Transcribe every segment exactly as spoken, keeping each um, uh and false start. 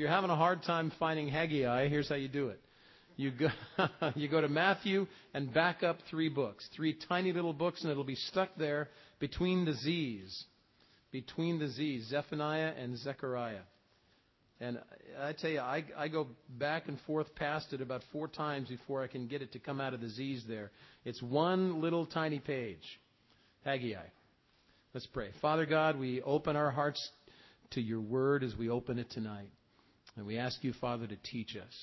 you're having a hard time finding Haggai, here's how you do it. You go, you go to Matthew and back up three books, three tiny little books, and it'll be stuck there between the Z's, between the Z's, Zephaniah and Zechariah. And I tell you, I, I go back and forth past it about four times before I can get it to come out of the Z's there. It's one little tiny page, Haggai. Let's pray. Father God, we open our hearts to your word as we open it tonight. And we ask you, Father, to teach us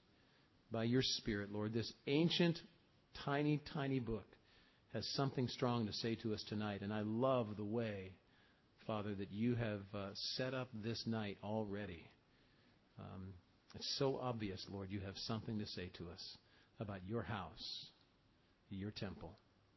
by your Spirit, Lord. This ancient, tiny, tiny book has something strong to say to us tonight. And I love the way, Father, that you have uh, set up this night already. Um, it's so obvious, Lord, you have something to say to us about your house, your temple.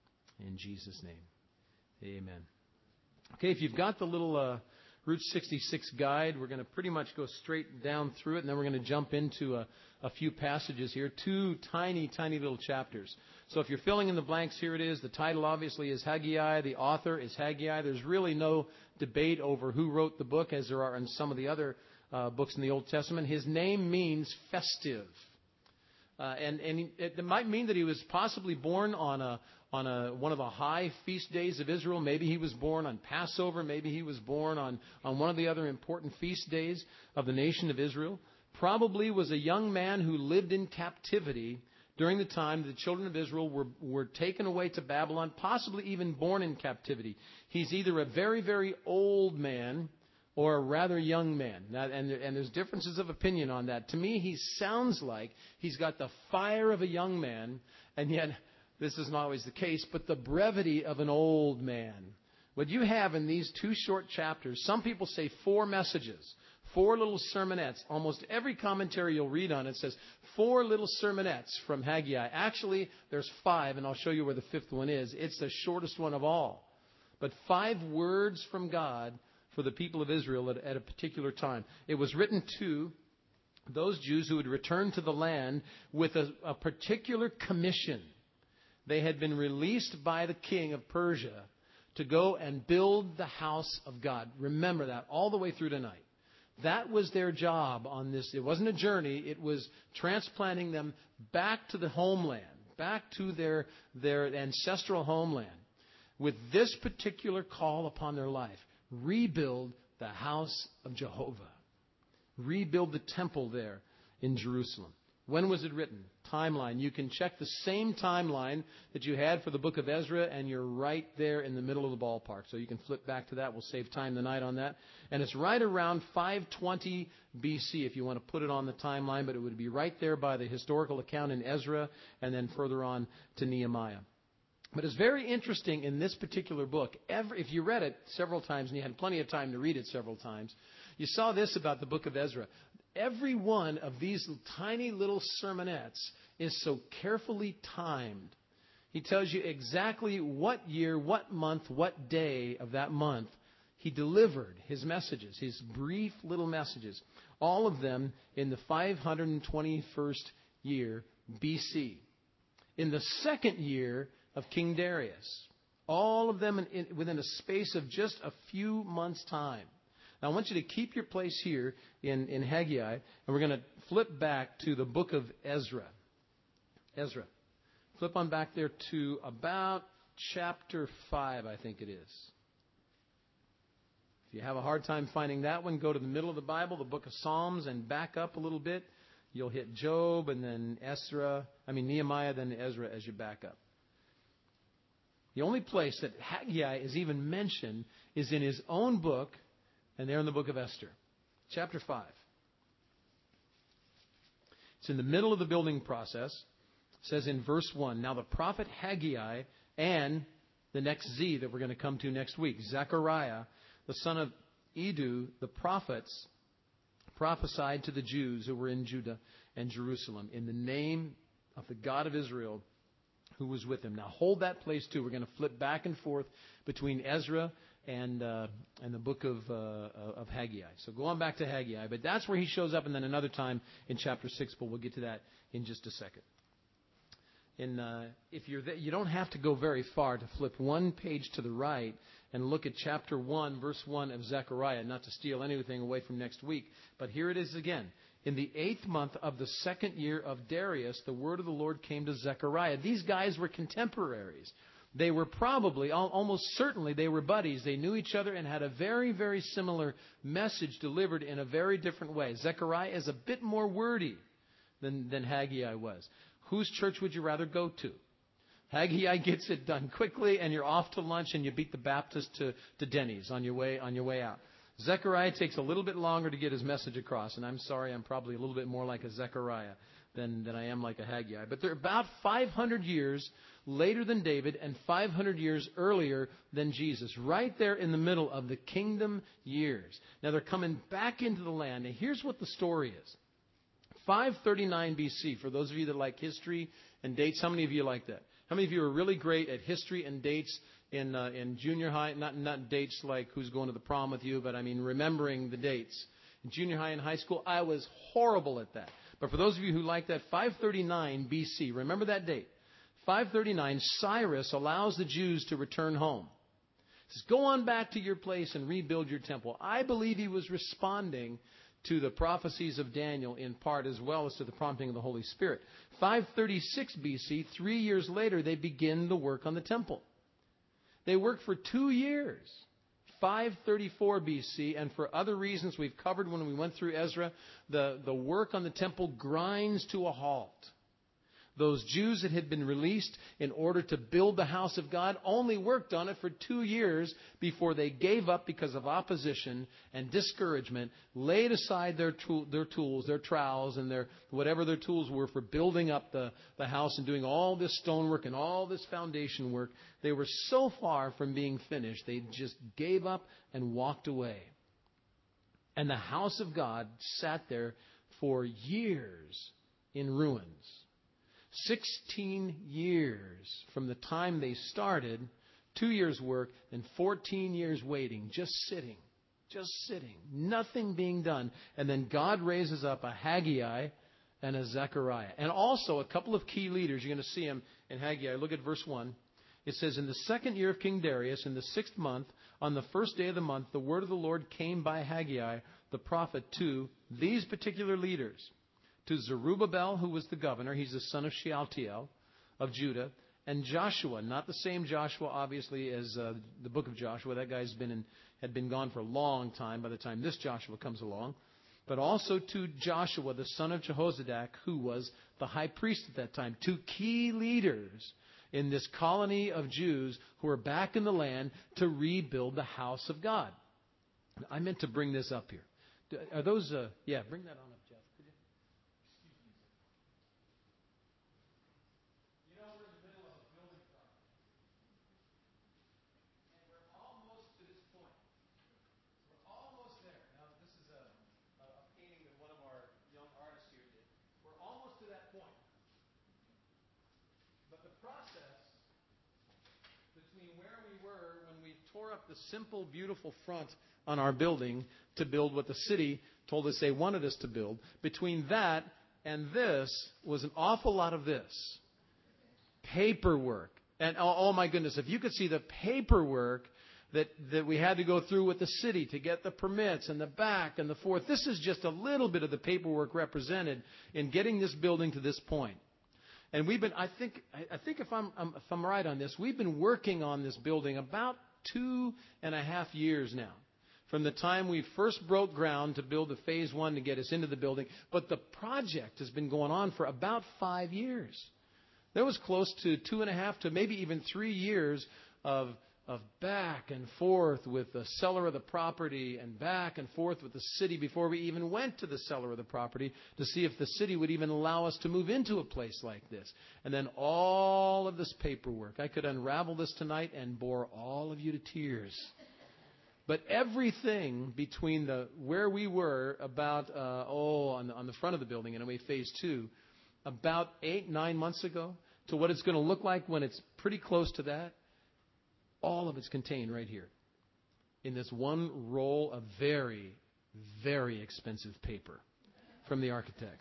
In Jesus' name, amen. Okay, if you've got the little uh, Route sixty-six guide, we're going to pretty much go straight down through it, and then we're going to jump into a, a few passages here, two tiny, tiny little chapters. So if you're filling in the blanks, here it is. The title obviously is Haggai. The author is Haggai. There's really no debate over who wrote the book, as there are in some of the other uh, books in the Old Testament. His name means festive. Uh, and and it might mean that he was possibly born on a on a one of the high feast days of Israel. Maybe he was born on Passover. Maybe he was born on, on one of the other important feast days of the nation of Israel. Probably was a young man who lived in captivity during the time the children of Israel were, were taken away to Babylon, possibly even born in captivity. He's either a very, very old man or a rather young man. Now, and, and there's differences of opinion on that. To me, he sounds like he's got the fire of a young man, and yet this isn't always the case, but the brevity of an old man. What you have in these two short chapters, some people say four messages, four little sermonettes. Almost every commentary you'll read on it says four little sermonettes from Haggai. Actually, there's five, and I'll show you where the fifth one is. It's the shortest one of all. But five words from God for the people of Israel at, at a particular time. It was written to those Jews who had returned to the land with a, a particular commission. They had been released by the king of Persia to go and build the house of God. Remember that all the way through tonight. That was their job on this. It wasn't a journey. It was transplanting them back to the homeland, back to their, their ancestral homeland with this particular call upon their life. Rebuild the house of Jehovah. Rebuild the temple there in Jerusalem. When was it written? Timeline. You can check the same timeline that you had for the book of Ezra, and you're right there in the middle of the ballpark. So you can flip back to that. We'll save time tonight on that. And it's right around five twenty B C if you want to put it on the timeline, but it would be right there by the historical account in Ezra and then further on to Nehemiah. But it's very interesting in this particular book. Every, if you read it several times, and you had plenty of time to read it several times, you saw this about the book of Ezra. Every one of these tiny little sermonettes is so carefully timed. He tells you exactly what year, what month, what day of that month he delivered his messages, his brief little messages. All of them in the five hundred twenty-first year B C. In the second year of King Darius. All of them in, in, within a space of just a few months' time. Now, I want you to keep your place here in, in Haggai, and we're going to flip back to the book of Ezra. Ezra. Flip on back there to about chapter five, I think it is. If you have a hard time finding that one, go to the middle of the Bible, the book of Psalms, and back up a little bit. You'll hit Job, and then Ezra, I mean Nehemiah, then Ezra as you back up. The only place that Haggai is even mentioned is in his own book, and there in the book of Esther, chapter five. It's in the middle of the building process. It says in verse one, now the prophet Haggai and the next Z that we're going to come to next week, Zechariah, the son of Iddo, the prophets, prophesied to the Jews who were in Judah and Jerusalem in the name of the God of Israel who was with him. Now hold that place too. We're going to flip back and forth between Ezra and uh, and the book of uh, of Haggai. So go on back to Haggai. But that's where he shows up, and then another time in chapter six, but we'll get to that in just a second. in uh, if you're there, you don't have to go very far to flip one page to the right and look at chapter one, verse one of Zechariah, not to steal anything away from next week. But here it is again. In the eighth month of the second year of Darius, the word of the Lord came to Zechariah. These guys were contemporaries. They were probably, almost certainly, they were buddies. They knew each other and had a very, very similar message delivered in a very different way. Zechariah is a bit more wordy than, than Haggai was. Whose church would you rather go to? Haggai gets it done quickly, and you're off to lunch, and you beat the Baptist to, to Denny's on your way on your way out. Zechariah takes a little bit longer to get his message across, and I'm sorry, I'm probably a little bit more like a Zechariah than, than I am like a Haggai. But they're about five hundred years later than David and five hundred years earlier than Jesus, right there in the middle of the kingdom years. Now they're coming back into the land, and here's what the story is. five thirty-nine B C, for those of you that like history and dates, how many of you like that? How many of you are really great at history and dates in uh, in junior high? Not not dates like who's going to the prom with you, but I mean remembering the dates. In junior high and high school, I was horrible at that. But for those of you who like that, five thirty-nine B C, remember that date. five thirty-nine, Cyrus allows the Jews to return home. He says, go on back to your place and rebuild your temple. I believe he was responding to the prophecies of Daniel in part, as well as to the prompting of the Holy Spirit. five thirty-six B C, three years later, they begin the work on the temple. They work for two years. five thirty-four B C, and for other reasons we've covered when we went through Ezra, the, the work on the temple grinds to a halt. Those Jews that had been released in order to build the house of God only worked on it for two years before they gave up because of opposition and discouragement, laid aside their tool, their tools, their trowels, and their whatever their tools were for building up the, the house and doing all this stonework and all this foundation work. They were so far from being finished, they just gave up and walked away. And the house of God sat there for years in ruins. Sixteen years from the time they started, two years' work, and fourteen years waiting, just sitting, just sitting, nothing being done. And then God raises up a Haggai and a Zechariah. And also a couple of key leaders. You're going to see them in Haggai. Look at verse one. It says, in the second year of King Darius, in the sixth month, on the first day of the month, the word of the Lord came by Haggai, the prophet, to these particular leaders. To Zerubbabel, who was the governor, he's the son of Shealtiel of Judah, and Joshua, not the same Joshua, obviously, as uh, the book of Joshua. That guy's been in, had been gone for a long time by the time this Joshua comes along. But also to Joshua, the son of Jehozadak, who was the high priest at that time. Two key leaders in this colony of Jews who are back in the land to rebuild the house of God. I meant to bring this up here. Are those, uh, yeah, bring that on up, Jeff. Tore up the simple, beautiful front on our building to build what the city told us they wanted us to build. Between that and this was an awful lot of this. Paperwork. And oh, oh my goodness, if you could see the paperwork that, that we had to go through with the city to get the permits and the back and the forth. This is just a little bit of the paperwork represented in getting this building to this point. And we've been, I think, I think if I'm, if I'm right on this, we've been working on this building about two and a half years now, from the time we first broke ground to build the phase one to get us into the building. But the project has been going on for about five years. There was close to two and a half to maybe even three years of of back and forth with the seller of the property and back and forth with the city before we even went to the seller of the property to see if the city would even allow us to move into a place like this. And then all of this paperwork. I could unravel this tonight and bore all of you to tears. But everything between the where we were about, uh, oh, on the, on the front of the building, in a way, phase two, about eight, nine months ago, to what it's going to look like when it's pretty close to that, all of it's contained right here in this one roll of very, very expensive paper from the architects.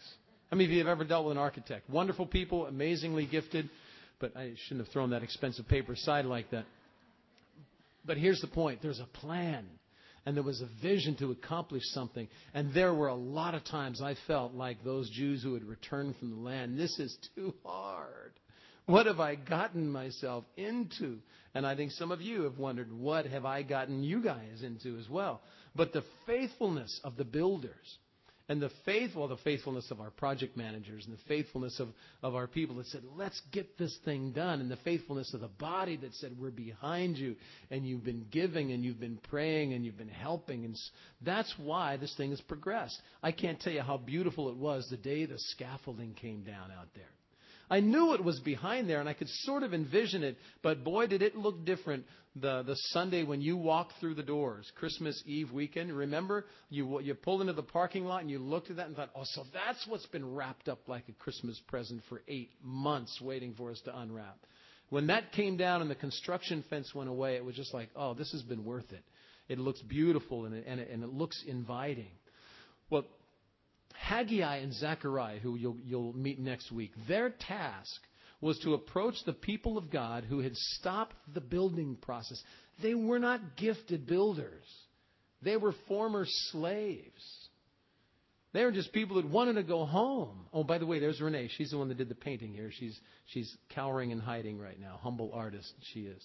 How many of you have ever dealt with an architect? Wonderful people, amazingly gifted, but I shouldn't have thrown that expensive paper aside like that. But here's the point. There's a plan, and there was a vision to accomplish something. And there were a lot of times I felt like those Jews who had returned from the land, this is too hard. What have I gotten myself into? And I think some of you have wondered, what have I gotten you guys into as well? But the faithfulness of the builders, and the faith, well, the faithfulness of our project managers, and the faithfulness of, of our people that said, let's get this thing done, and the faithfulness of the body that said, we're behind you, and you've been giving, and you've been praying, and you've been helping. And that's why this thing has progressed. I can't tell you how beautiful it was the day the scaffolding came down out there. I knew it was behind there, and I could sort of envision it, but boy, did it look different the, the Sunday when you walked through the doors, Christmas Eve weekend. Remember, you, you pulled into the parking lot, and you looked at that and thought, oh, so that's what's been wrapped up like a Christmas present for eight months waiting for us to unwrap. When that came down and the construction fence went away, it was just like, oh, this has been worth it. It looks beautiful, and it, and it, and it looks inviting. Well, Haggai and Zechariah, who you'll, you'll meet next week, their task was to approach the people of God who had stopped the building process. They were not gifted builders. They were former slaves. They were just people that wanted to go home. Oh, by the way, there's Renee. She's the one that did the painting here. She's, she's cowering and hiding right now. Humble artist she is.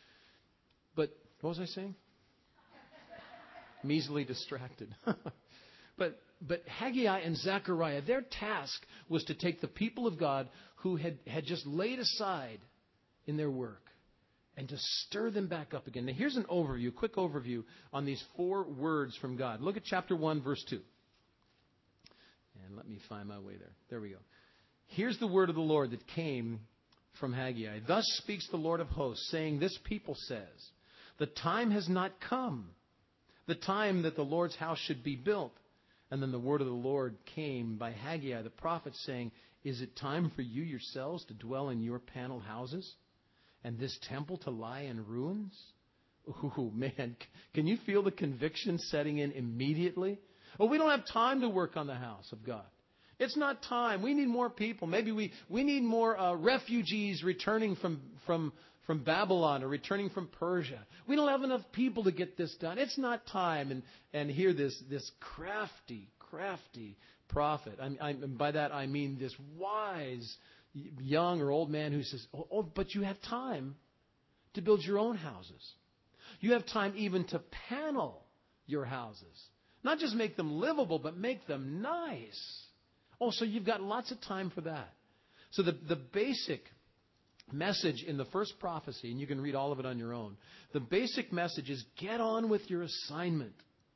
But what was I saying? I'm easily distracted. But but Haggai and Zechariah, their task was to take the people of God who had, had just laid aside in their work and to stir them back up again. Now here's an overview, a quick overview on these four words from God. Look at chapter one, verse two. And let me find my way there. There we go. Here's the word of the Lord that came from Haggai. Thus speaks the Lord of hosts, saying, this people says, the time has not come, the time that the Lord's house should be built. And then the word of the Lord came by Haggai the prophet, saying, is it time for you yourselves to dwell in your paneled houses, and this temple to lie in ruins? Ooh, man, can you feel the conviction setting in immediately? Oh, we don't have time to work on the house of God. It's not time. We need more people. Maybe we, we need more uh, refugees returning from, from, from Babylon or returning from Persia. We don't have enough people to get this done. It's not time. And, and here this, this crafty, crafty prophet. I'm, I'm, by that I mean this wise young or old man who says, oh, oh, but you have time to build your own houses. You have time even to panel your houses. Not just make them livable, but make them nice. Oh, so you've got lots of time for that. So the, the basic message in the first prophecy, and you can read all of it on your own, the basic message is get on with your assignment.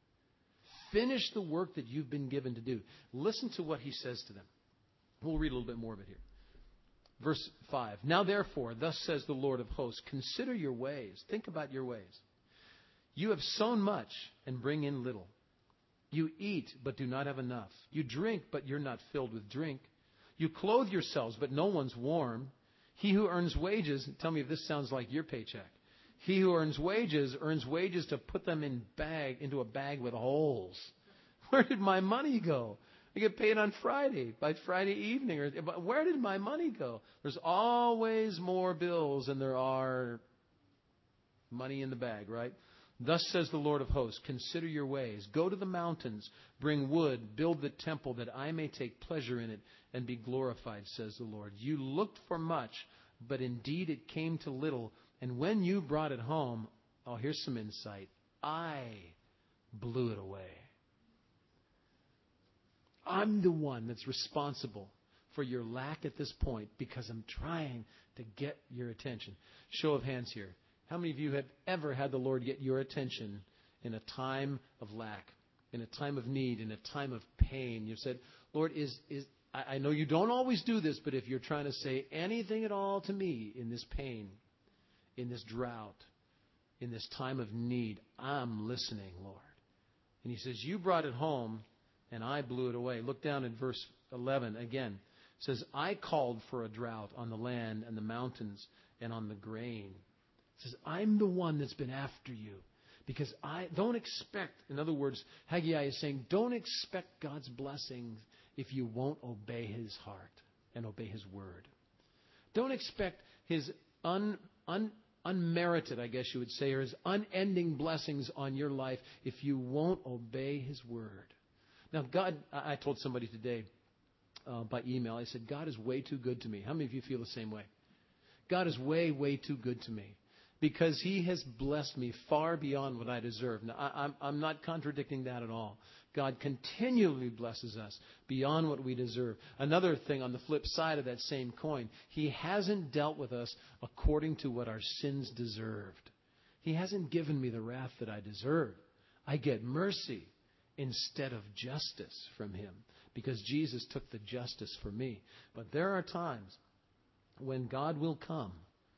Finish the work that you've been given to do. Listen to what he says to them. We'll read a little bit more of it here. Verse five. Now therefore, thus says the Lord of hosts, consider your ways. Think about your ways. You have sown much and bring in little. You eat, but do not have enough. You drink, but you're not filled with drink. You clothe yourselves, but no one's warm. He who earns wages, tell me if this sounds like your paycheck. He who earns wages, earns wages to put them in bag into a bag with holes. Where did my money go? I get paid on Friday, by Friday evening. Or where did my money go? There's always more bills than there are money in the bag, right? Thus says the Lord of hosts, consider your ways. Go to the mountains, bring wood, build the temple that I may take pleasure in it and be glorified, says the Lord. You looked for much, but indeed it came to little. And when you brought it home, oh, here's some insight. I blew it away. I'm the one that's responsible for your lack at this point because I'm trying to get your attention. Show of hands here. How many of you have ever had the Lord get your attention in a time of lack, in a time of need, in a time of pain? You've said, Lord, is is I, I know you don't always do this, but if you're trying to say anything at all to me in this pain, in this drought, in this time of need, I'm listening, Lord. And he says, you brought it home, and I blew it away. Look down at verse eleven again. It says, I called for a drought on the land and the mountains and on the grain. It says, I'm the one that's been after you Because I don't expect, in other words, Haggai is saying, don't expect God's blessings if you won't obey His heart and obey His word. Don't expect His un, un, unmerited, I guess you would say, or His unending blessings on your life if you won't obey His word. Now, God, I told somebody today uh, by email, I said, God is way too good to me. How many of you feel the same way? God is way, way too good to me. Because He has blessed me far beyond what I deserve. Now, I, I'm, I'm not contradicting that at all. God continually blesses us beyond what we deserve. Another thing on the flip side of that same coin, He hasn't dealt with us according to what our sins deserved. He hasn't given me the wrath that I deserve. I get mercy instead of justice from Him because Jesus took the justice for me. But there are times when God will come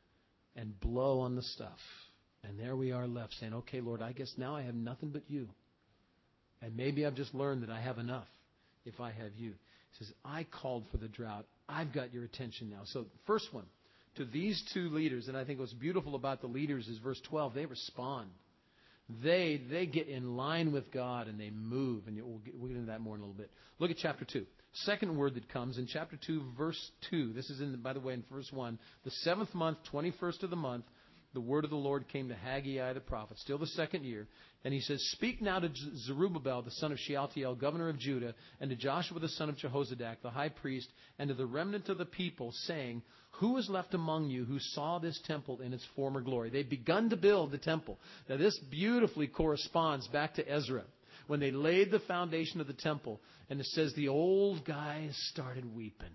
and blow on the stuff. And there we are left saying, okay, Lord, I guess now I have nothing but You. And maybe I've just learned that I have enough if I have You. He says, I called for the drought. I've got your attention now. So first one, to these two leaders, and I think what's beautiful about the leaders is verse twelve, they respond. They they get in line with God and they move. And we'll get, we'll get into that more in a little bit. Look at chapter two. Second word that comes in chapter two, verse two. This is, in the, by the way, in verse one. The seventh month, twenty-first of the month, the word of the Lord came to Haggai the prophet, still the second year. And he says, speak now to Zerubbabel, the son of Shealtiel, governor of Judah, and to Joshua, the son of Jehozadak, the high priest, and to the remnant of the people, saying, who is left among you who saw this temple in its former glory? They've begun to build the temple. Now, this beautifully corresponds back to Ezra, when they laid the foundation of the temple. And it says the old guys started weeping.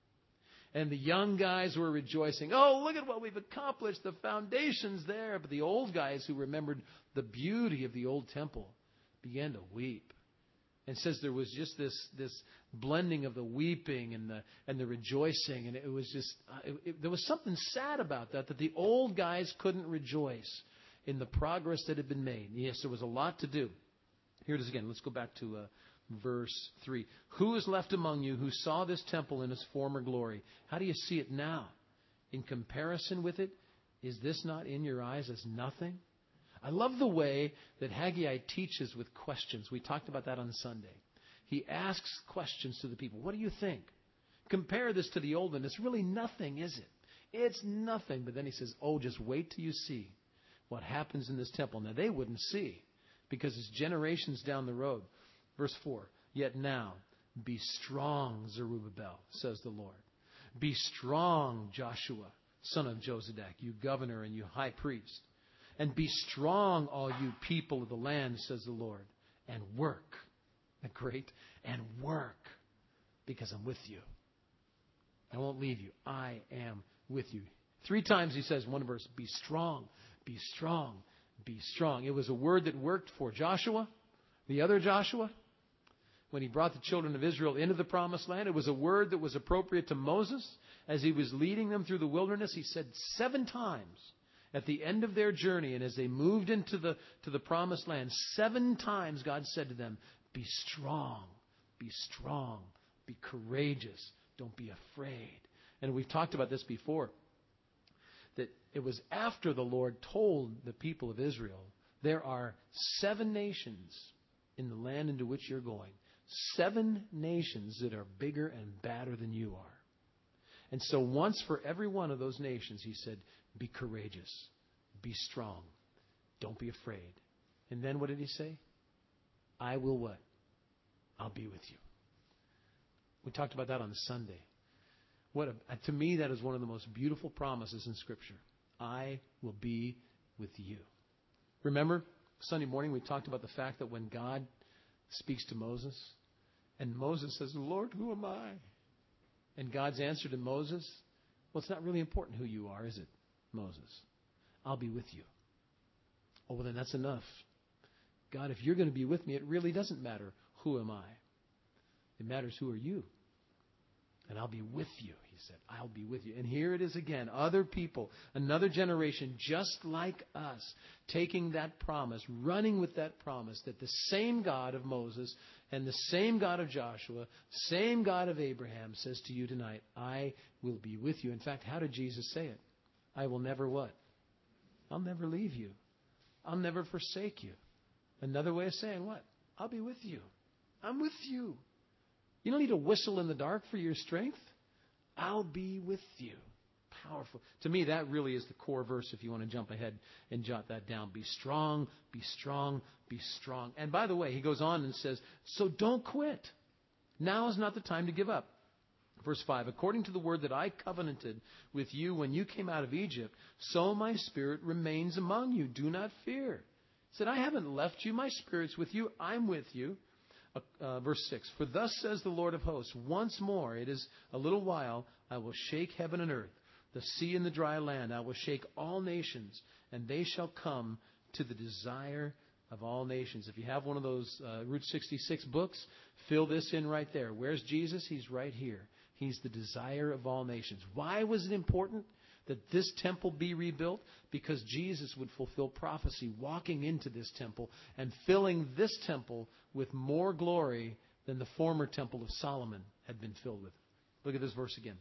And the young guys were rejoicing. Oh, look at what we've accomplished. The foundation's there. But the old guys who remembered the beauty of the old temple began to weep. And it says there was just this this blending of the weeping and the and the rejoicing. And it was just, uh, it, it, there was something sad about that, that the old guys couldn't rejoice in the progress that had been made. Yes, there was a lot to do. Here it is again. Let's go back to uh, verse three. Who is left among you who saw this temple in its former glory? How do you see it now? In comparison with it, is this not in your eyes as nothing? I love the way that Haggai teaches with questions. We talked about that on Sunday. He asks questions to the people. What do you think? Compare this to the old one. It's really nothing, is it? It's nothing. But then he says, oh, just wait till you see what happens in this temple. Now, they wouldn't see because it's generations down the road. Verse four, yet now be strong, Zerubbabel, says the Lord. Be strong, Joshua, son of Jozadak, you governor and you high priest. And be strong, all you people of the land, says the Lord, and work. Great. And work, because I'm with you. I won't leave you. I am with you. Three times he says, one verse, be strong, be strong, be strong. It was a word that worked for Joshua, the other Joshua, when he brought the children of Israel into the promised land. It was a word that was appropriate to Moses as he was leading them through the wilderness. He said seven times at the end of their journey, and as they moved into the, to the promised land, seven times God said to them, be strong, be strong, be courageous, don't be afraid. And we've talked about this before, that it was after the Lord told the people of Israel, there are seven nations in the land into which you're going. Seven nations that are bigger and badder than you are. And so once for every one of those nations, he said, be courageous, be strong, don't be afraid. And then what did he say? I will what? I'll be with you. We talked about that on Sunday. What a, to me, that is one of the most beautiful promises in Scripture. I will be with you. Remember, Sunday morning we talked about the fact that when God speaks to Moses, and Moses says, Lord, who am I? And God's answer to Moses, well, it's not really important who you are, is it, Moses? I'll be with you. Oh, well, then that's enough. God, if you're going to be with me, it really doesn't matter who am I. It matters who are you. And I'll be with you, he said. I'll be with you. And here it is again. Other people, another generation just like us, taking that promise, running with that promise that the same God of Moses and the same God of Joshua, same God of Abraham says to you tonight, I will be with you. In fact, how did Jesus say it? I will never what? I'll never leave you. I'll never forsake you. Another way of saying what? I'll be with you. I'm with you. You don't need to whistle in the dark for your strength. I'll be with you. Powerful. To me, that really is the core verse if you want to jump ahead and jot that down. Be strong, be strong, be strong. And by the way, he goes on and says, so don't quit. Now is not the time to give up. Verse five, according to the word that I covenanted with you when you came out of Egypt, so my spirit remains among you. Do not fear. He said, I haven't left you. My spirit's with you. I'm with you. Uh, uh, verse six, for thus says the Lord of hosts, once more, it is a little while, I will shake heaven and earth, the sea and the dry land. I will shake all nations, and they shall come to the desire of all nations. If you have one of those uh, Route sixty-six books, fill this in right there. Where's Jesus? He's right here. He's the desire of all nations. Why was it important that this temple be rebuilt? Because Jesus would fulfill prophecy walking into this temple and filling this temple with more glory than the former temple of Solomon had been filled with. Look at this verse again.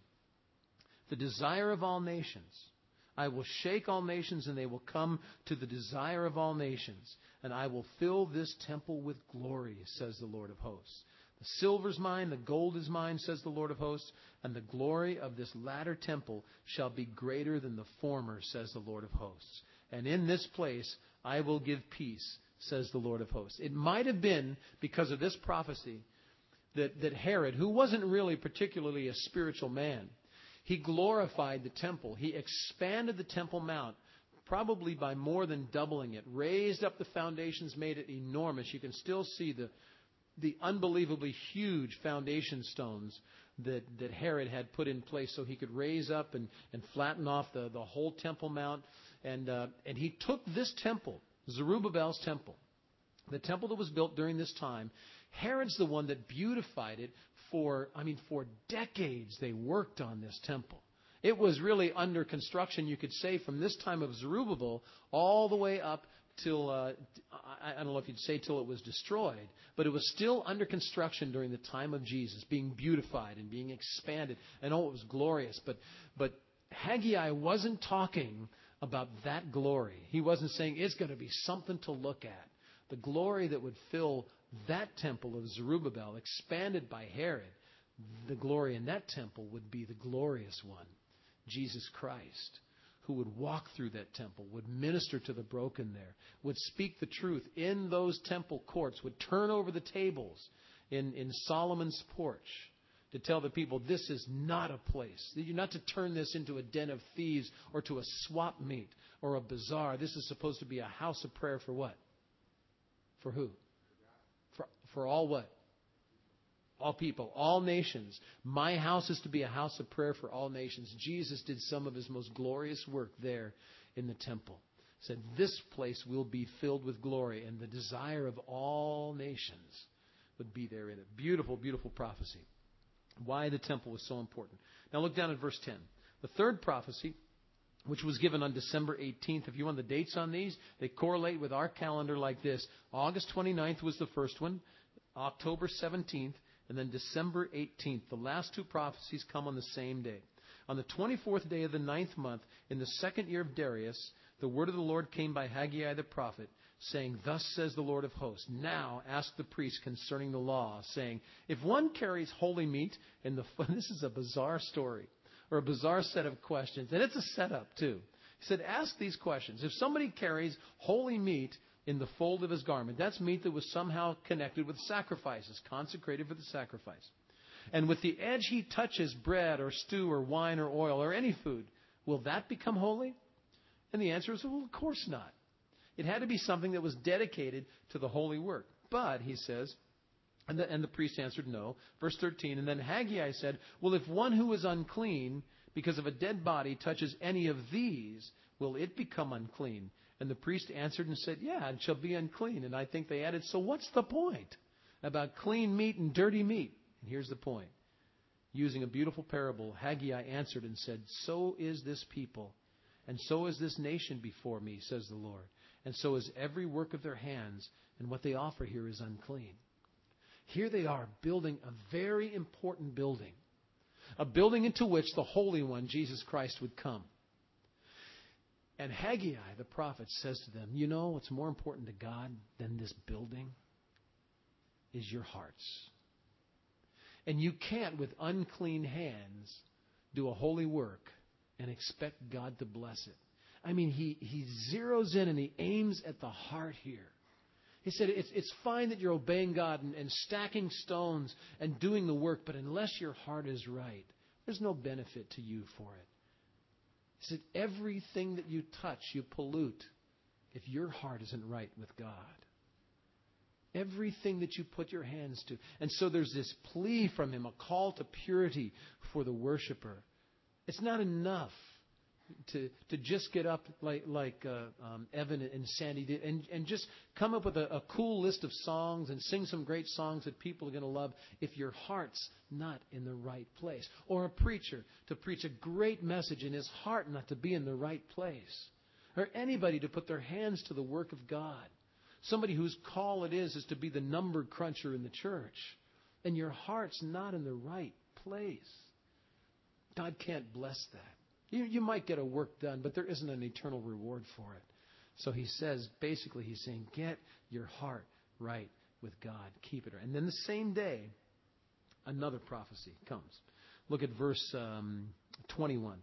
The desire of all nations. I will shake all nations, and they will come to the desire of all nations. And I will fill this temple with glory, says the Lord of hosts. The silver is mine, the gold is mine, says the Lord of hosts. And the glory of this latter temple shall be greater than the former, says the Lord of hosts. And in this place I will give peace, says the Lord of hosts. It might have been because of this prophecy that, that Herod, who wasn't really particularly a spiritual man, he glorified the temple. He expanded the Temple Mount, probably by more than doubling it, raised up the foundations, made it enormous. You can still see the, the unbelievably huge foundation stones that, that Herod had put in place so he could raise up and, and flatten off the, the whole Temple Mount. And, uh, and he took this temple, Zerubbabel's temple, the temple that was built during this time. Herod's the one that beautified it. For, I mean, for decades they worked on this temple. It was really under construction, you could say, from this time of Zerubbabel all the way up till, uh, I, I don't know if you'd say till it was destroyed, but it was still under construction during the time of Jesus, being beautified and being expanded. And oh, it was glorious. But, but Haggai wasn't talking about that glory. He wasn't saying it's going to be something to look at. The glory that would fill that temple of Zerubbabel, expanded by Herod, the glory in that temple would be the glorious one, Jesus Christ, who would walk through that temple, would minister to the broken there, would speak the truth in those temple courts, would turn over the tables in, in Solomon's porch to tell the people, this is not a place. You're not to turn this into a den of thieves or to a swap meet or a bazaar. This is supposed to be a house of prayer for what? For who? For, for all what? All people, all nations. My house is to be a house of prayer for all nations. Jesus did some of his most glorious work there in the temple. He said, this place will be filled with glory, and the desire of all nations would be there in it. Beautiful, beautiful prophecy. Why the temple was so important. Now look down at verse ten. The third prophecy, which was given on December eighteenth. If you want the dates on these, they correlate with our calendar like this. August twenty-ninth was the first one, October seventeenth, and then December eighteenth. The last two prophecies come on the same day. On the twenty-fourth day of the ninth month, in the second year of Darius, the word of the Lord came by Haggai the prophet, saying, thus says the Lord of hosts, now ask the priest concerning the law, saying, if one carries holy meat in the... This is a bizarre story, or a bizarre set of questions, and it's a setup too. He said, ask these questions. If somebody carries holy meat in the fold of his garment, that's meat that was somehow connected with sacrifices, consecrated for the sacrifice. And with the edge he touches bread or stew or wine or oil or any food, will that become holy? And the answer is, well, of course not. It had to be something that was dedicated to the holy work. But, he says, and the, and the priest answered no. Verse thirteen, and then Haggai said, well, if one who is unclean because of a dead body touches any of these, will it become unclean? And the priest answered and said, yeah, it shall be unclean. And I think they added, so what's the point about clean meat and dirty meat? And here's the point. Using a beautiful parable, Haggai answered and said, so is this people, and so is this nation before me, says the Lord. And so is every work of their hands, and what they offer here is unclean. Here they are building a very important building, a building into which the Holy One, Jesus Christ, would come. And Haggai, the prophet, says to them, you know what's more important to God than this building is your hearts. And you can't, with unclean hands, do a holy work and expect God to bless it. I mean, he, he zeroes in and he aims at the heart here. He said, it's, it's fine that you're obeying God and, and stacking stones and doing the work, but unless your heart is right, there's no benefit to you for it. He said, everything that you touch, you pollute if your heart isn't right with God. Everything that you put your hands to. And so there's this plea from him, a call to purity for the worshiper. It's not enough to to just get up like like uh, um, Evan and Sandy did and, and just come up with a, a cool list of songs and sing some great songs that people are going to love if your heart's not in the right place. Or a preacher to preach a great message in his heart not to be in the right place. Or anybody to put their hands to the work of God. Somebody whose call it is is to be the number cruncher in the church. And your heart's not in the right place. God can't bless that. You, you might get a work done, but there isn't an eternal reward for it. So he says, basically he's saying, get your heart right with God. Keep it right. And then the same day, another prophecy comes. Look at verse um, twenty-one.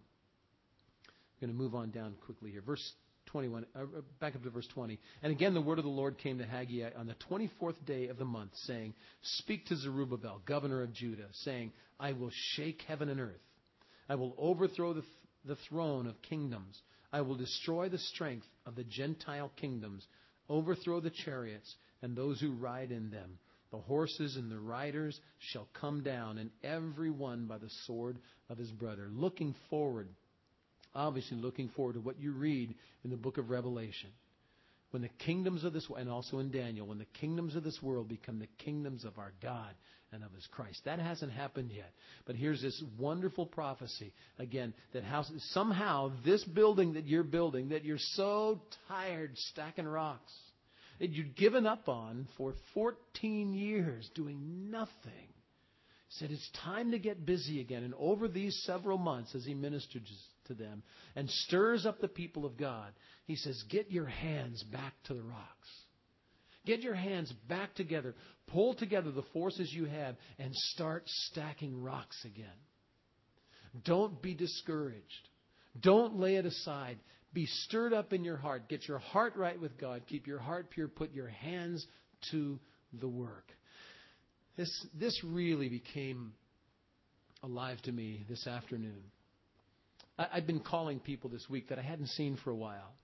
I'm going to move on down quickly here. Verse twenty-one, uh, back up to verse twenty. And again the word of the Lord came to Haggai on the twenty-fourth day of the month, saying, speak to Zerubbabel, governor of Judah, saying, I will shake heaven and earth. I will overthrow the, th- the throne of kingdoms. I will destroy the strength of the Gentile kingdoms, overthrow the chariots and those who ride in them. The horses and the riders shall come down, and every one by the sword of his brother. Looking forward, obviously looking forward to what you read in the book of Revelation. When the kingdoms of this, and also in Daniel, when the kingdoms of this world become the kingdoms of our God and of His Christ. That hasn't happened yet. But here's this wonderful prophecy, again, that how, somehow this building that you're building, that you're so tired stacking rocks, that you'd given up on for fourteen years doing nothing. He said it's time to get busy again. And over these several months, as he ministered to them and stirs up the people of God, he says, get your hands back to the rocks. Get your hands back together. Pull together the forces you have and start stacking rocks again. Don't be discouraged. Don't lay it aside. Be stirred up in your heart. Get your heart right with God. Keep your heart pure. Put your hands to the work. This this really became alive to me this afternoon. I, I've been calling people this week that I hadn't seen for a while.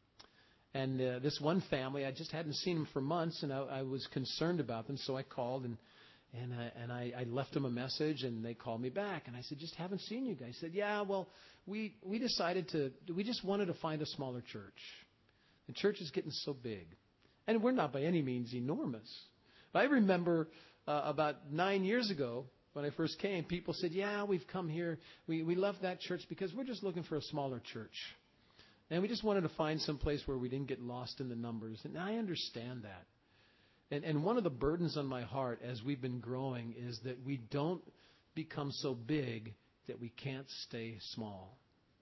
And uh, this one family, I just hadn't seen them for months, and I, I was concerned about them, so I called and and I, and I, I left them a message, and they called me back, and I said, just haven't seen you guys. He said, yeah, well, we we decided to, we just wanted to find a smaller church. The church is getting so big, and we're not by any means enormous. I remember uh, about nine years ago when I first came, people said, yeah, we've come here, we we left that church because we're just looking for a smaller church. And we just wanted to find some place where we didn't get lost in the numbers. And I understand that. And, and one of the burdens on my heart as we've been growing is that we don't become so big that we can't stay small.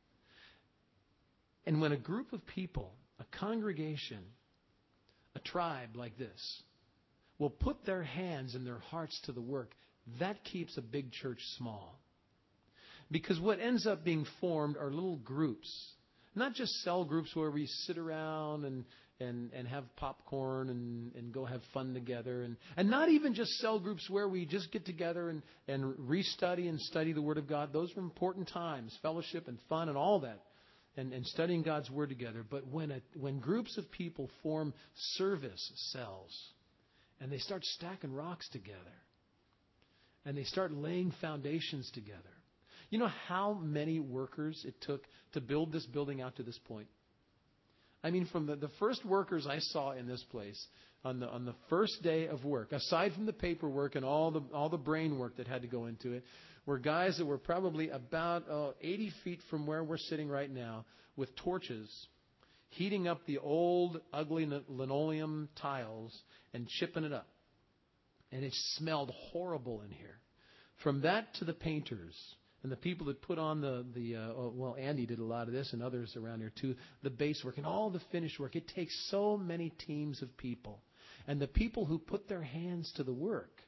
And when a group of people, a congregation, a tribe like this, will put their hands and their hearts to the work, that keeps a big church small. Because what ends up being formed are little groups. Not just cell groups where we sit around and, and, and have popcorn and, and go have fun together. And, and not even just cell groups where we just get together and, and restudy and study the Word of God. Those are important times, fellowship and fun and all that. And, and studying God's Word together. But when, a, when groups of people form service cells and they start stacking rocks together and they start laying foundations together. You know how many workers it took to build this building out to this point? I mean, from the, the first workers I saw in this place on the on the first day of work, aside from the paperwork and all the all the brain work that had to go into it, were guys that were probably about uh, eighty feet from where we're sitting right now with torches, heating up the old, ugly linoleum tiles and chipping it up. And it smelled horrible in here. From that to the painters And the people that put on the, the uh, oh, well, Andy did a lot of this and others around here too, the base work and all the finished work. It takes so many teams of people. And the people who put their hands to the work,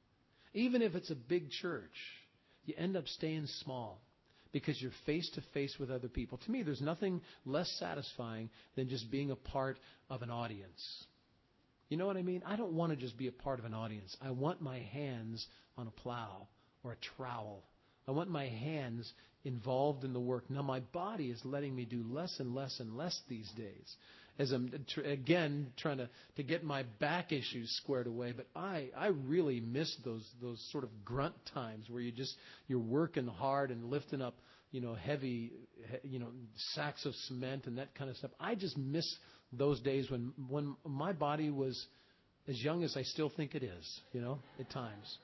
even if it's a big church, you end up staying small because you're face to face with other people. To me, there's nothing less satisfying than just being a part of an audience. You know what I mean? I don't want to just be a part of an audience. I want my hands on a plow or a trowel. I want my hands involved in the work. Now, my body is letting me do less and less and less these days as I'm, tr- again, trying to, to get my back issues squared away. But I, I really miss those those sort of grunt times where you just, you're working hard and lifting up, you know, heavy, you know, sacks of cement and that kind of stuff. I just miss those days when, when my body was as young as I still think it is, you know, at times.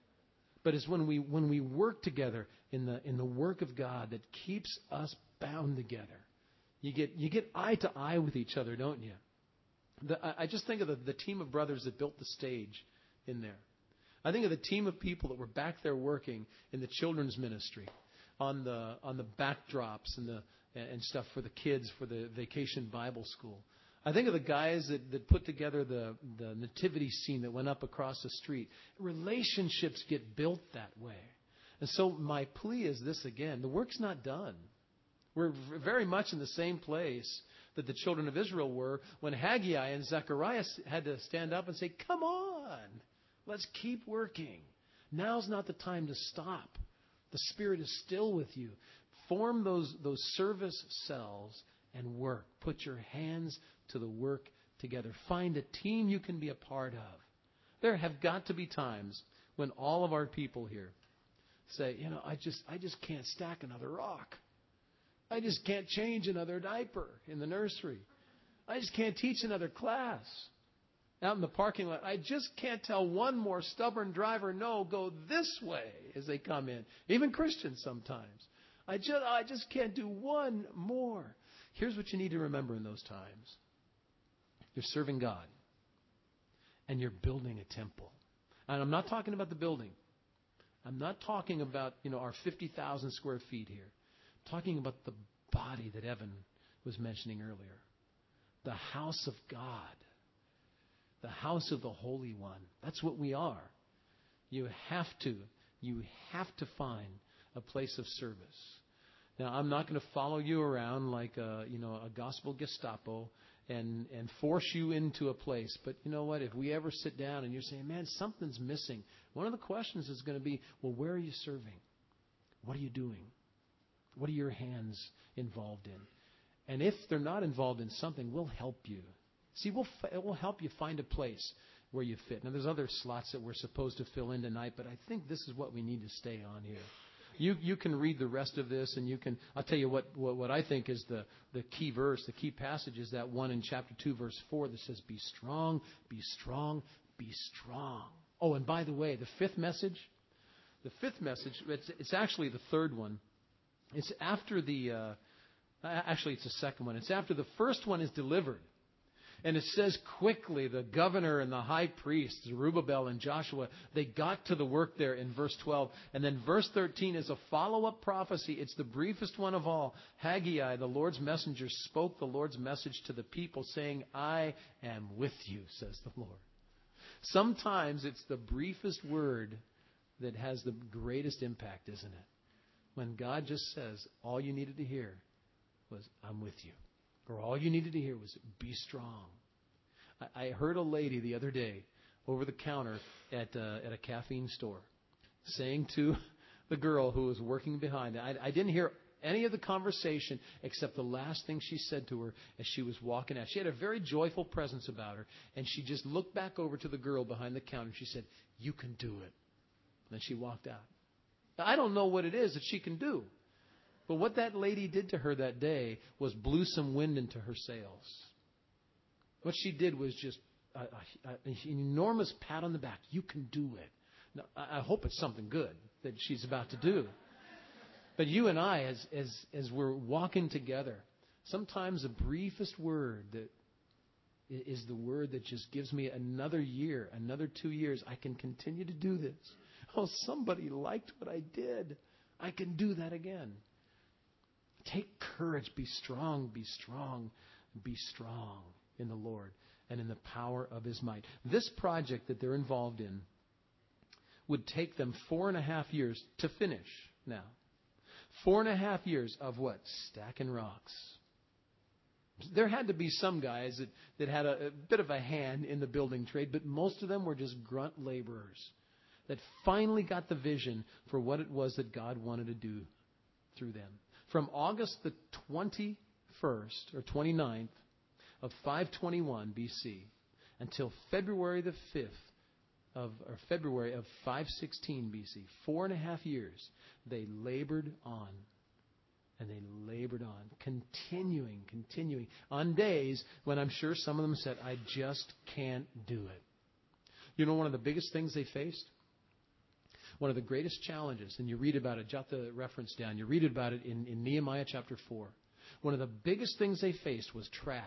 But it's when we when we work together in the in the work of God that keeps us bound together. You get you get eye to eye with each other, don't you? The, I, I just think of the, the team of brothers that built the stage in there. I think of the team of people that were back there working in the children's ministry, on the on the backdrops and the and stuff for the kids for the Vacation Bible School. I think of the guys that, that put together the, the nativity scene that went up across the street. Relationships get built that way. And so my plea is this again. The work's not done. We're very much in the same place that the children of Israel were when Haggai and Zechariah had to stand up and say, come on, let's keep working. Now's not the time to stop. The Spirit is still with you. Form those, those service cells and work. Put your hands to the work together. Find a team you can be a part of. There have got to be times when all of our people here say, you know, I just I just can't stack another rock. I just can't change another diaper in the nursery. I just can't teach another class out in the parking lot. I just can't tell one more stubborn driver, no, go this way as they come in. Even Christians sometimes. I just I just can't do one more. Here's what you need to remember in those times. You're serving God. And you're building a temple. And I'm not talking about the building. I'm not talking about, you know, our fifty thousand square feet here. I'm talking about the body that Evan was mentioning earlier. The house of God. The house of the Holy One. That's what we are. You have to, you have to find a place of service. Now, I'm not going to follow you around like a, you know, a gospel Gestapo and, and force you into a place. But you know what? If we ever sit down and you're saying, man, something's missing, one of the questions is going to be, well, where are you serving? What are you doing? What are your hands involved in? And if they're not involved in something, we'll help you. See, we'll, we'll help you find a place where you fit. Now, there's other slots that we're supposed to fill in tonight, but I think this is what we need to stay on here. You you can read the rest of this, and you can. I'll tell you what, what, what I think is the, the key verse, the key passage is that one in chapter two, verse four that says, be strong, be strong, be strong. Oh, and by the way, the fifth message, the fifth message, it's, it's actually the third one. It's after the, uh, actually it's the second one. It's after the first one is delivered. And it says quickly, the governor and the high priest, Zerubbabel and Joshua, they got to the work there in verse twelve. And then verse thirteen is a follow-up prophecy. It's the briefest one of all. Haggai, the Lord's messenger, spoke the Lord's message to the people, saying, I am with you, says the Lord. Sometimes it's the briefest word that has the greatest impact, isn't it? When God just says, all you needed to hear was, I'm with you. Or all you needed to hear was, be strong. I, I heard a lady the other day over the counter at, uh, at a caffeine store saying to the girl who was working behind it, I, I didn't hear any of the conversation except the last thing she said to her as she was walking out. She had a very joyful presence about her, and she just looked back over to the girl behind the counter and she said, you can do it. And then she walked out. Now, I don't know what it is that she can do. But what that lady did to her that day was blew some wind into her sails. What she did was just a, a, an enormous pat on the back. You can do it. Now, I hope it's something good that she's about to do. But you and I, as as as we're walking together, sometimes the briefest word that is the word that just gives me another year, another two years. I can continue to do this. Oh, somebody liked what I did. I can do that again. Take courage. Be strong. Be strong. Be strong in the Lord and in the power of His might. This project that they're involved in would take them four and a half years to finish now. Four and a half years of what? Stacking rocks. There had to be some guys that, that had a, a bit of a hand in the building trade, but most of them were just grunt laborers that finally got the vision for what it was that God wanted to do through them. From August the twenty-first or twenty-ninth of five twenty-one B C until February the fifth of or February of five sixteen B C, four and a half years, they labored on. And they labored on, continuing, continuing, on days when I'm sure some of them said, I just can't do it. You know one of the biggest things they faced? One of the greatest challenges, and you read about it, jot the reference down, you read about it in, in Nehemiah chapter four. One of the biggest things they faced was trash.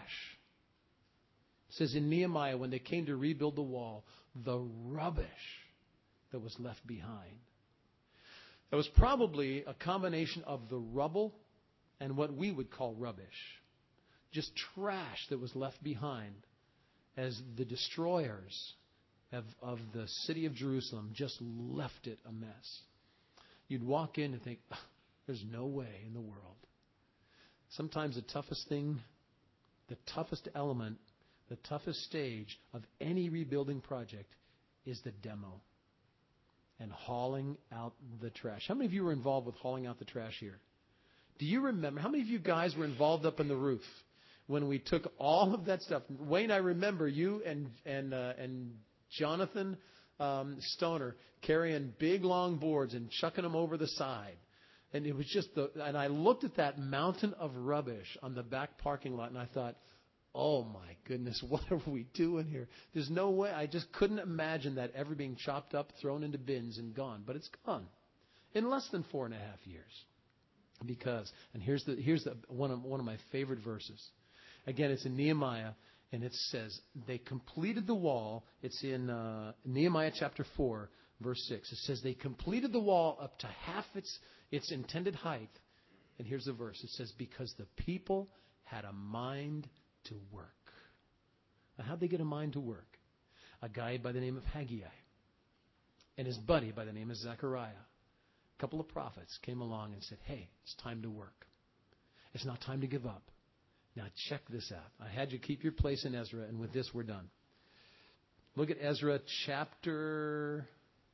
It says in Nehemiah, when they came to rebuild the wall, the rubbish that was left behind. It was probably a combination of the rubble and what we would call rubbish. Just trash that was left behind as the destroyers of, of the city of Jerusalem just left it a mess. You'd walk in and think, oh, there's no way in the world. Sometimes the toughest thing, the toughest element, the toughest stage of any rebuilding project is the demo. And hauling out the trash. How many of you were involved with hauling out the trash here? Do you remember? How many of you guys were involved up on the roof when we took all of that stuff? Wayne, I remember you and and uh, and Jonathan um, Stoner carrying big long boards and chucking them over the side. And it was just the. And I looked at that mountain of rubbish on the back parking lot, and I thought, oh my goodness, what are we doing here? There's no way. I just couldn't imagine that ever being chopped up, thrown into bins, and gone. But it's gone in less than four and a half years. Because, and here's the here's the one of one of my favorite verses. Again, it's in Nehemiah, and it says they completed the wall. It's in uh, Nehemiah chapter four, verse six. It says they completed the wall up to half its its intended height. And here's the verse. It says because the people had a mind to work. Now, how'd they get a mind to work? A guy by the name of Haggai and his buddy by the name of Zechariah, a couple of prophets, came along and said, hey, it's time to work. It's not time to give up. Now check this out. I had you keep your place in Ezra, and with this we're done. Look at Ezra chapter...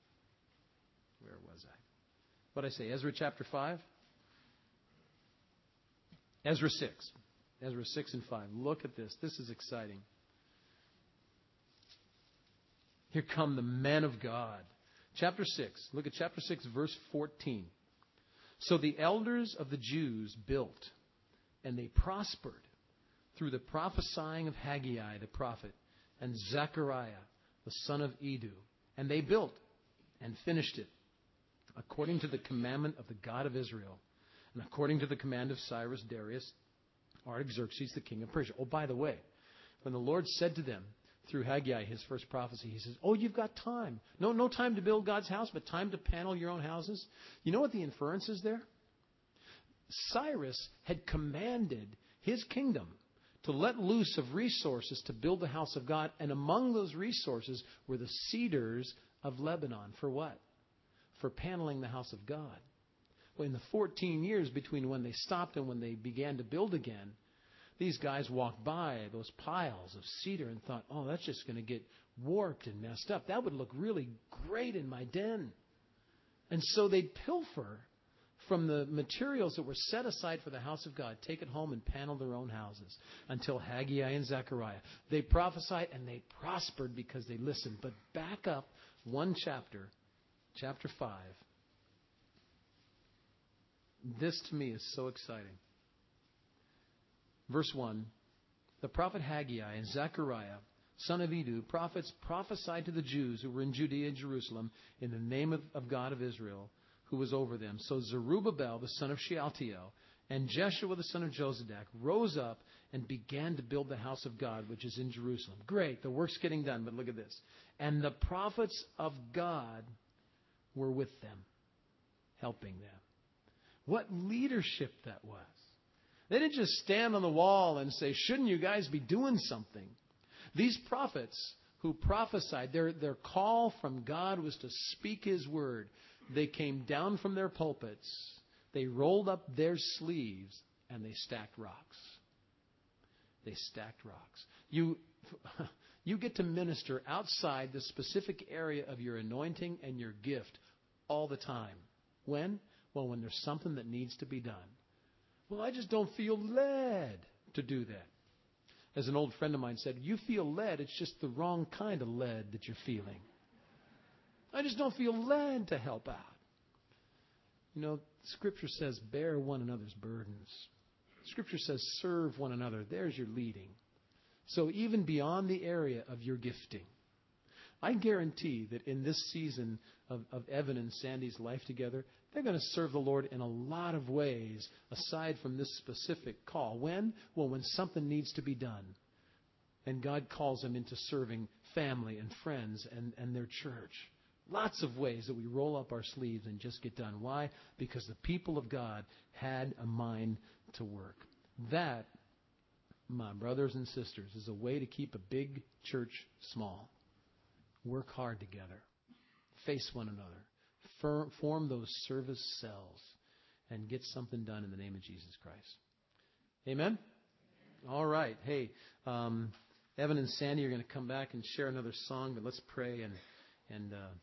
Where was I? What did I say? Ezra chapter five? Ezra six. Ezra six and five. Look at this. This is exciting. Here come the men of God. Chapter six. Look at chapter six, verse fourteen. So the elders of the Jews built, and they prospered through the prophesying of Haggai the prophet and Zechariah the son of Iddo. And they built and finished it according to the commandment of the God of Israel and according to the command of Cyrus Darius Artaxerxes, the king of Persia. Oh, by the way, when the Lord said to them through Haggai, his first prophecy, he says, oh, you've got time. No, no time to build God's house, but time to panel your own houses. You know what the inference is there? Cyrus had commanded his kingdom to let loose of resources to build the house of God. And among those resources were the cedars of Lebanon. For what? For paneling the house of God. Well, in the fourteen years between when they stopped and when they began to build again, these guys walked by those piles of cedar and thought, oh, that's just going to get warped and messed up. That would look really great in my den. And so they'd pilfer from the materials that were set aside for the house of God, take it home and panel their own houses until Haggai and Zechariah. They prophesied and they prospered because they listened. But back up one chapter, chapter five. This to me is so exciting. Verse one, the prophet Haggai and Zechariah, son of Iddo, prophets prophesied to the Jews who were in Judea and Jerusalem in the name of, of God of Israel, who was over them. So Zerubbabel, the son of Shealtiel, and Jeshua, the son of Jozadak, rose up and began to build the house of God, which is in Jerusalem. Great, the work's getting done, but look at this. And the prophets of God were with them, helping them. What leadership that was. They didn't just stand on the wall and say, shouldn't you guys be doing something? These prophets who prophesied, their, their call from God was to speak His word. They came down from their pulpits. They rolled up their sleeves and they stacked rocks. They stacked rocks. You, you get to minister outside the specific area of your anointing and your gift all the time. When? Well, when there's something that needs to be done. Well, I just don't feel led to do that. As an old friend of mine said, you feel led, it's just the wrong kind of led that you're feeling. I just don't feel led to help out. You know, Scripture says, bear one another's burdens. Scripture says, serve one another. There's your leading. So even beyond the area of your gifting, I guarantee that in this season of, of Evan and Sandy's life together, they're going to serve the Lord in a lot of ways aside from this specific call. When? Well, when something needs to be done. And God calls them into serving family and friends and, and their church. Lots of ways that we roll up our sleeves and just get done. Why? Because the people of God had a mind to work. That, my brothers and sisters, is a way to keep a big church small. Work hard together. Face one another. Fir- form those service cells and get something done in the name of Jesus Christ. Amen? All right. Hey, um, Evan and Sandy are going to come back and share another song, but let's pray and and uh,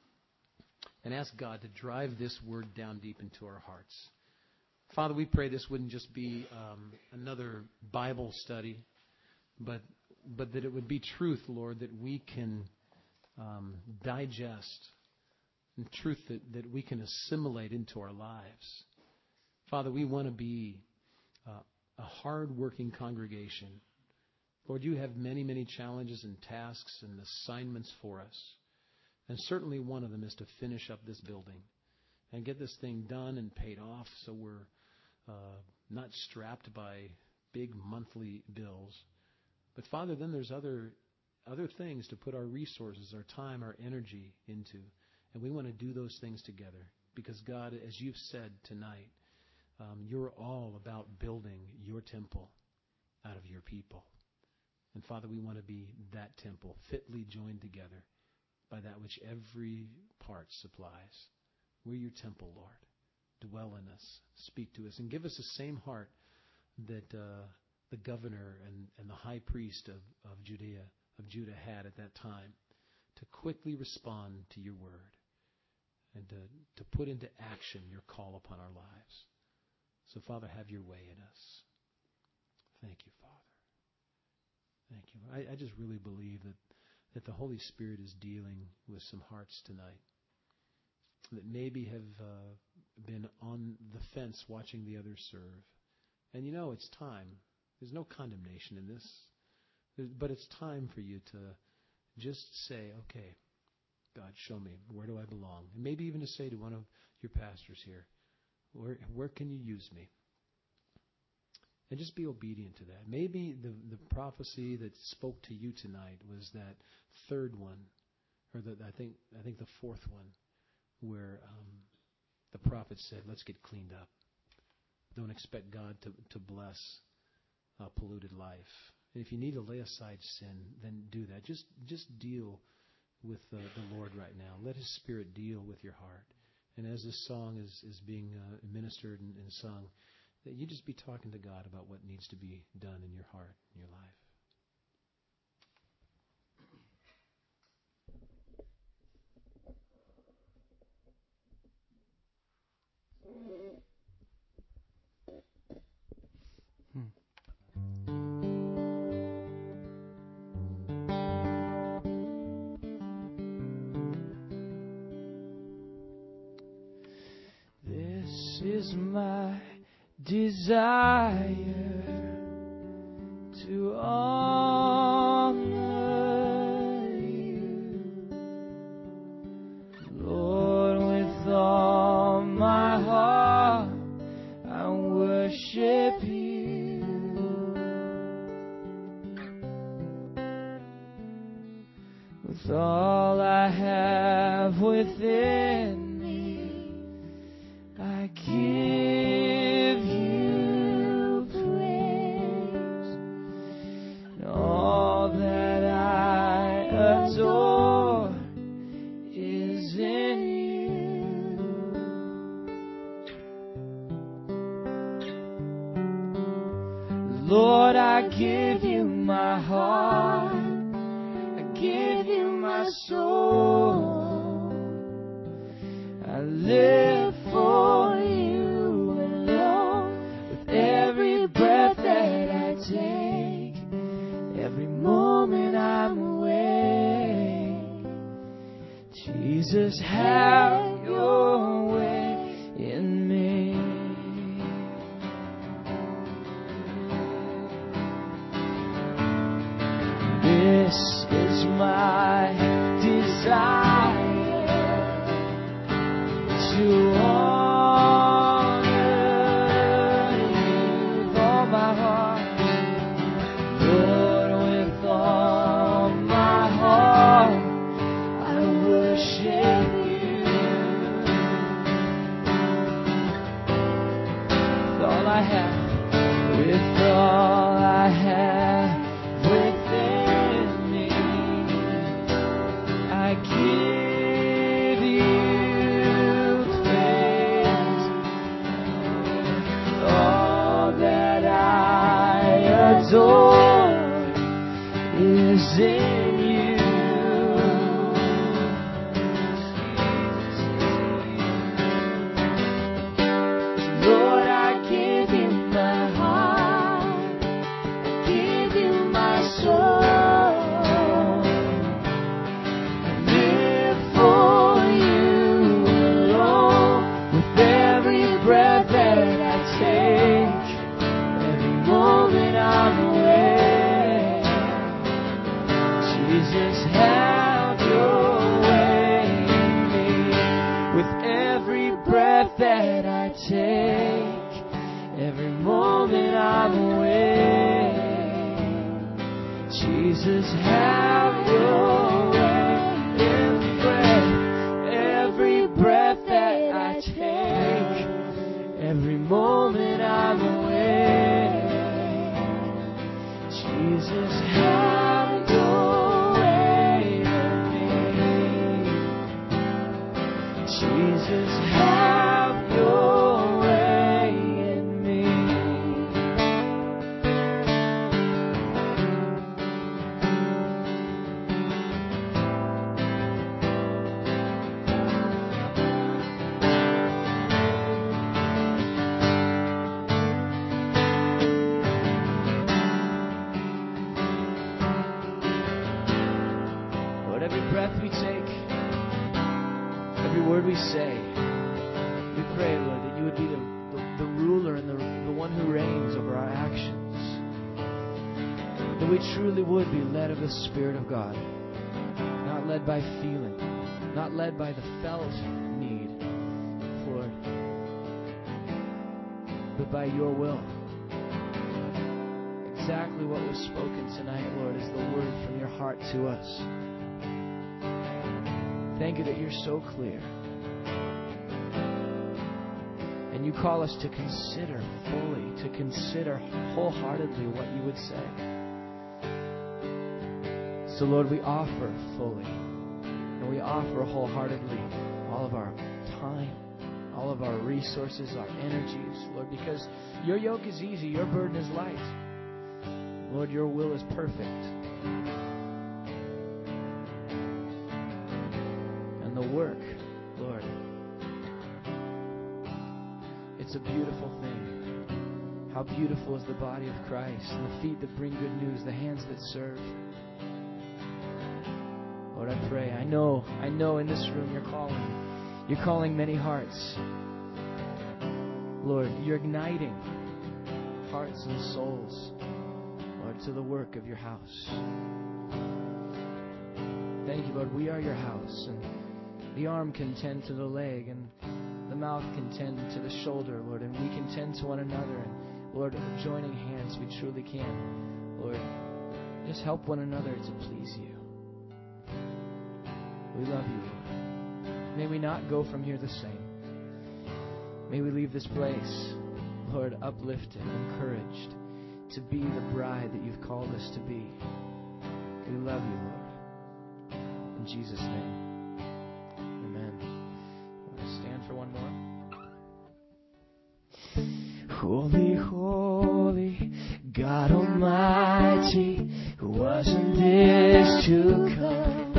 and ask God to drive this word down deep into our hearts. Father, we pray this wouldn't just be um, another Bible study, but but that it would be truth, Lord, that we can um, digest, and truth that, that we can assimilate into our lives. Father, we want to be uh, a hard-working congregation. Lord, you have many, many challenges and tasks and assignments for us. And certainly one of them is to finish up this building and get this thing done and paid off so we're uh, not strapped by big monthly bills. But Father, then there's other other things to put our resources, our time, our energy into. And we want to do those things together because, God, as you've said tonight, um, you're all about building your temple out of your people. And Father, we want to be that temple, fitly joined together by that which every part supplies. We're your temple, Lord. Dwell in us, speak to us, and give us the same heart that uh, the governor and, and the high priest of, of Judea, of Judah had at that time, to quickly respond to your word and to, to put into action your call upon our lives. So, Father, have your way in us. Thank you, Father. Thank you. I, I just really believe that, that the Holy Spirit is dealing with some hearts tonight that maybe have uh, been on the fence watching the others serve. And you know, it's time. There's no condemnation in this. But it's time for you to just say, okay, God, show me, where do I belong? And maybe even to say to one of your pastors here, where, where can you use me? And just be obedient to that. Maybe the, the prophecy that spoke to you tonight was that third one, or the, I think I think the fourth one, where um, the prophet said, let's get cleaned up. Don't expect God to, to bless a polluted life. And if you need to lay aside sin, then do that. Just just deal with uh, the Lord right now. Let His Spirit deal with your heart. And as this song is, is being uh, ministered and, and sung, that you just be talking to God about what needs to be done in your heart, in your life. This is my desire to honor you, Lord, with all my heart I worship you, with all I have within me I give Lord, I give you my heart. I give you my soul. I live for you alone. With every breath that I take, every moment I'm awake, Jesus, have your way in me. This is my desire, to honor you with all my heart. Lord, with all my heart, I worship you. With all I have, with all I have within me, I give you praise. All that I adore is in you. Lord, I give you my heart. I give you my soul. I live for you alone. With every breath that I take, every moment I'm awake, Jesus, have your way in me. With every breath that I take, every moment I'm awake, Jesus, have your way. Every breath, every breath that I take, every moment I'm awake, Jesus, have your way in me. Jesus, have your way in me. Lord, every breath we take, every word we say, we pray, Lord, that you would be the, the, the ruler and the, the one who reigns over our actions. That we truly would be led of the Spirit of God, not led by feeling, not led by the felt need, Lord, but by your will. Exactly what was spoken tonight, Lord, is the word from your heart to us. Thank you that you're so clear. And you call us to consider fully, to consider wholeheartedly what you would say. So, Lord, we offer fully, and we offer wholeheartedly all of our time, all of our resources, our energies, Lord, because your yoke is easy, your burden is light. Lord, your will is perfect. And the work, Lord, it's a beautiful thing. How beautiful is the body of Christ, and the feet that bring good news, the hands that serve. Lord, I pray, I know, I know in this room you're calling. You're calling many hearts. Lord, you're igniting hearts and souls, Lord, to the work of your house. Thank you, Lord, we are your house, and the arm can tend to the leg, and the mouth can tend to the shoulder, Lord, and we can tend to one another, and Lord, joining hands, we truly can. Lord, just help one another to please you. We love you, Lord. May we not go from here the same. May we leave this place, Lord, uplifted, encouraged to be the bride that you've called us to be. We love you, Lord. In Jesus' name, amen. We'll stand for one more. Holy, holy, God Almighty, wasn't this to come?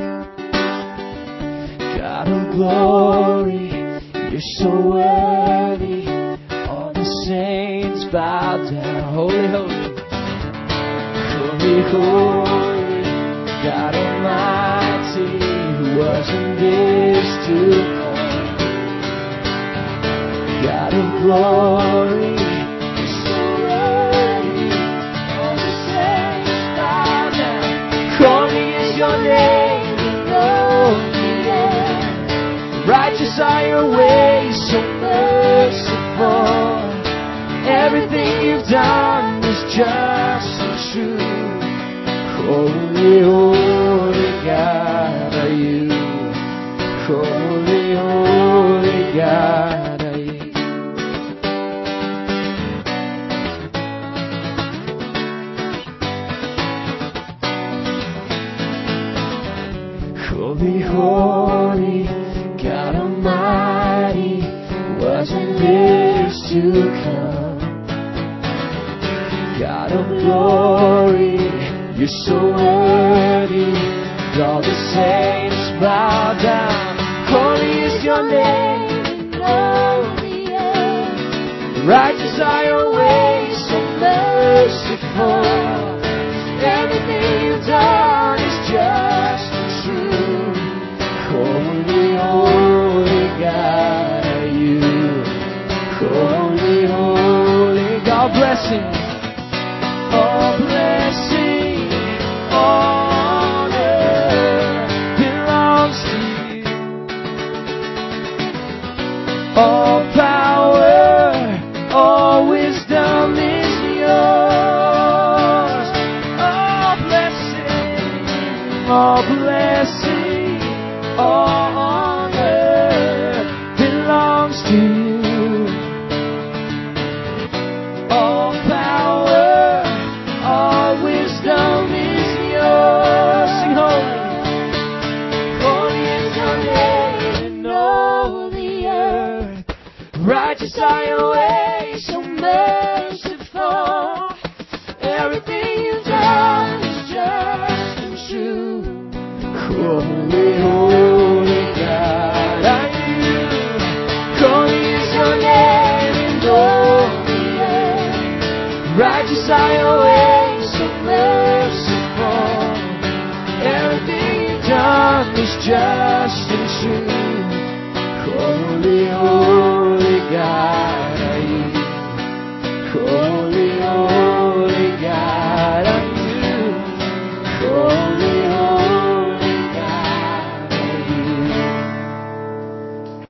God of glory, you're so worthy. All the saints bow down. Holy, holy, holy, holy. God Almighty, wasn't this to come? God of glory, you're so worthy. All the saints bow down. Holy is your name, holy, yeah. Righteous are your ways, so merciful. Everything you've done is just and true. Holy, holy God are you. Holy, holy God are you. Holy, holy God Almighty, wasn't this to come? God of glory, you're so worthy. All the saints bow down. Holy is your name, holy, yeah. Righteous are your ways, so merciful. Everything you've done is just and true. Holy, holy God are you. Holy, holy God, blessing. All blessing, honor belongs to you. All power, all wisdom is yours. All blessing, all blessing, all honor belongs to you. All power, all wisdom is yours. Sing holy. Holy is your name in all the earth. Righteous are your ways, so merciful. Everything you've done is just and true. Holy, holy God are you. Holy is your name in all the earth. Righteous are your ways, so merciful. Everything you've done is just and true.